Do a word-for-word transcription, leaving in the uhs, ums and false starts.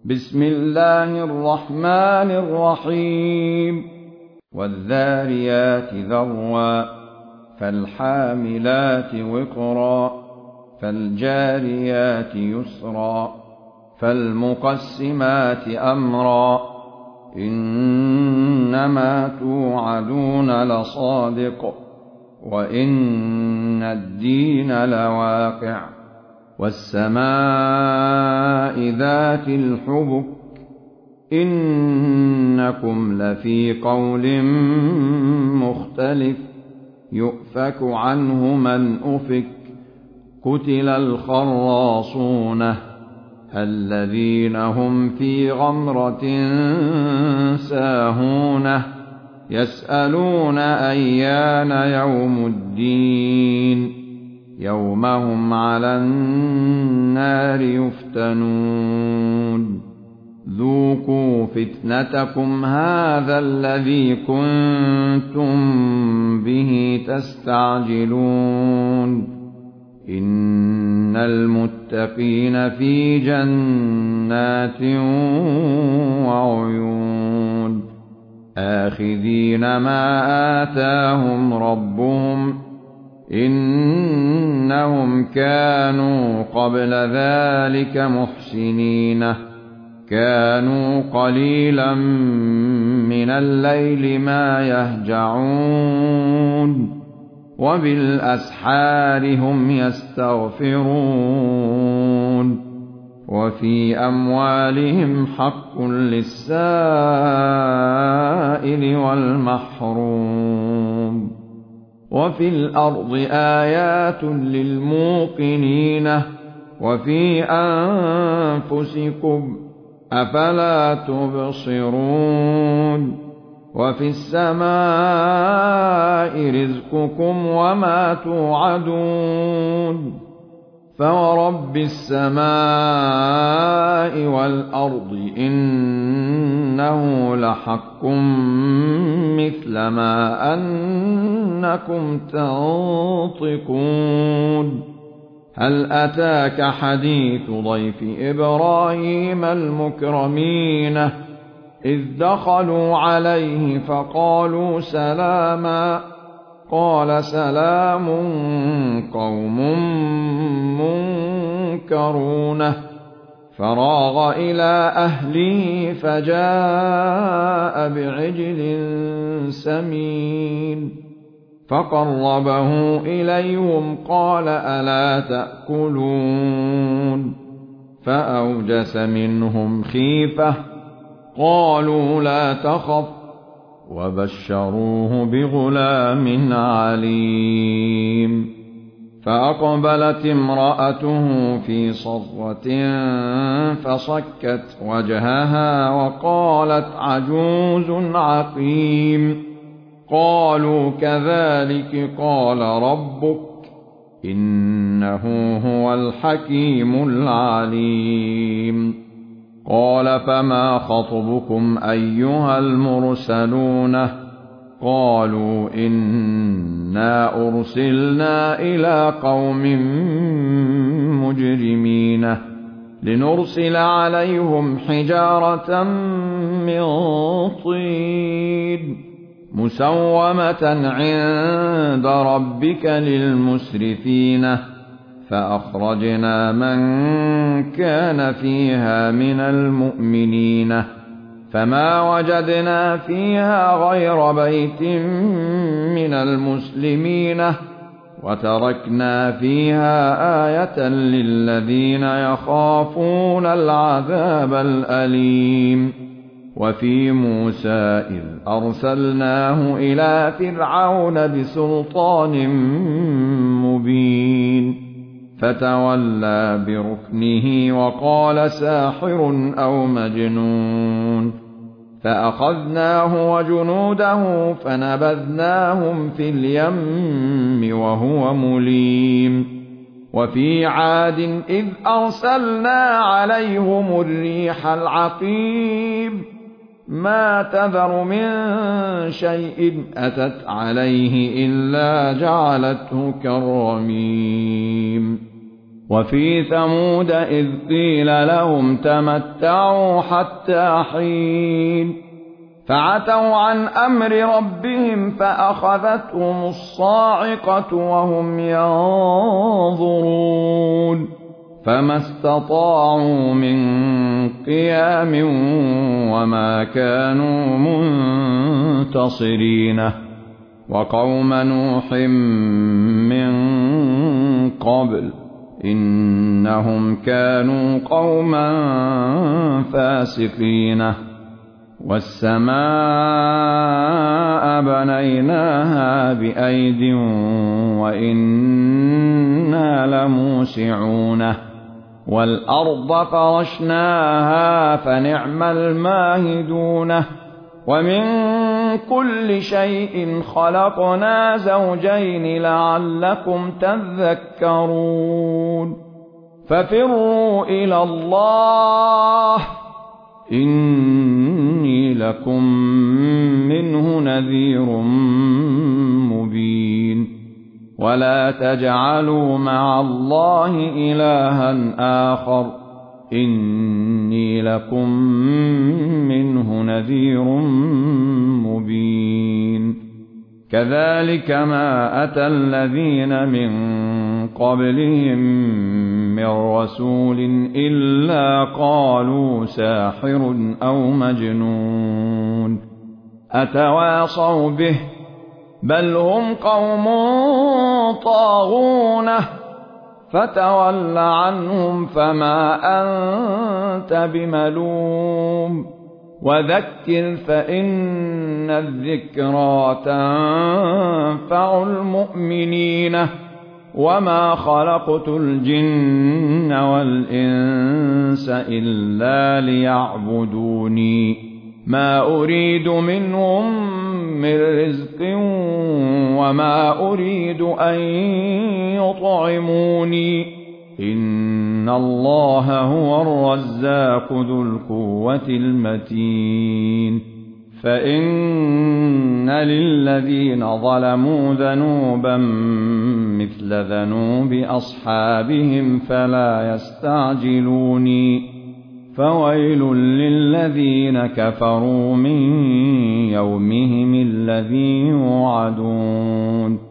بسم الله الرحمن الرحيم والذاريات ذروا فالحاملات وقرا فالجاريات يسرا فالمقسمات أمرا إنما توعدون لصادق وإن الدين لواقع والسماء ذات الحبك إنكم لفي قول مختلف يؤفك عنه من أفك قتل الخراصون الذين هم في غمرة ساهون يسألون أيان يوم الدين يوم هم على النار يفتنون ذوقوا فتنتكم هذا الذي كنتم به تستعجلون إن المتقين في جنات وعيون آخذين ما آتاهم ربهم إنهم كانوا قبل ذلك محسنين كانوا قليلا من الليل ما يهجعون وبالأسحار هم يستغفرون وفي أموالهم حق للسائل والمحروم وفي الأرض آيات للموقنين وفي أنفسكم أفلا تبصرون وفي السماء رزقكم وما توعدون فورب السماء والأرض إنه لحق مثل ما أنكم تنطقون هل أتاك حديث ضيف إبراهيم المكرمين إذ دخلوا عليه فقالوا سلاما قال سلام قوم منكرون فراغ إلى أهله فجاء بعجل سمين فقربه إليهم قال ألا تأكلون فأوجس منهم خيفة قالوا لا تخف وبشروه بغلام عليم فأقبلت امرأته في صرة فصكت وجهها وقالت عجوز عقيم قالوا كذلك قال ربك إنه هو الحكيم العليم قال فما خطبكم أيها المرسلون قالوا إنا أرسلنا إلى قوم مجرمين لنرسل عليهم حجارة من طين مسومة عند ربك للمسرفين فأخرجنا من كان فيها من المؤمنين فما وجدنا فيها غير بيت من المسلمين وتركنا فيها آية للذين يخافون العذاب الأليم وفي موسى إذ أرسلناه إلى فرعون بسلطان مبين فتولى بركنه وقال ساحر أو مجنون فأخذناه وجنوده فنبذناهم في اليم وهو مليم وفي عاد إذ أرسلنا عليهم الريح العقيم ما تذر من شيء أتت عليه إلا جعلته كالرميم وفي ثمود إذ قيل لهم تمتعوا حتى حين فعتوا عن أمر ربهم فأخذتهم الصاعقة وهم ينظرون فما استطاعوا من قيام وما كانوا منتصرين وقوم نوح من قبل إنهم كانوا قوما فاسقين والسماء بنيناها بأيد وإنا لموسعون والأرض فرشناها فنعم الماهدون ومن كل شيء خلقنا زوجين لعلكم تذكرون ففروا إلى الله إني لكم منه نذير مبين ولا تجعلوا مع الله إلها آخر إني لكم منه نذير مبين كذلك ما أتى الذين من قبلهم من رسول إلا قالوا ساحر أو مجنون أتواصوا به بل هم قوم طاغون فتول عنهم فما أنت بملوم وذكر فإن الذكرى تنفع المؤمنين وما خلقت الجن والإنس إلا ليعبدوني ما أريد منهم من رزق وما أريد أن يطعموني إن الله هو الرزاق ذو القوة المتين فإن للذين ظلموا ذنوبا مثل ذنوب أصحابهم فلا يستعجلوني فويل للذين كفروا من يومهم الذي يوعدون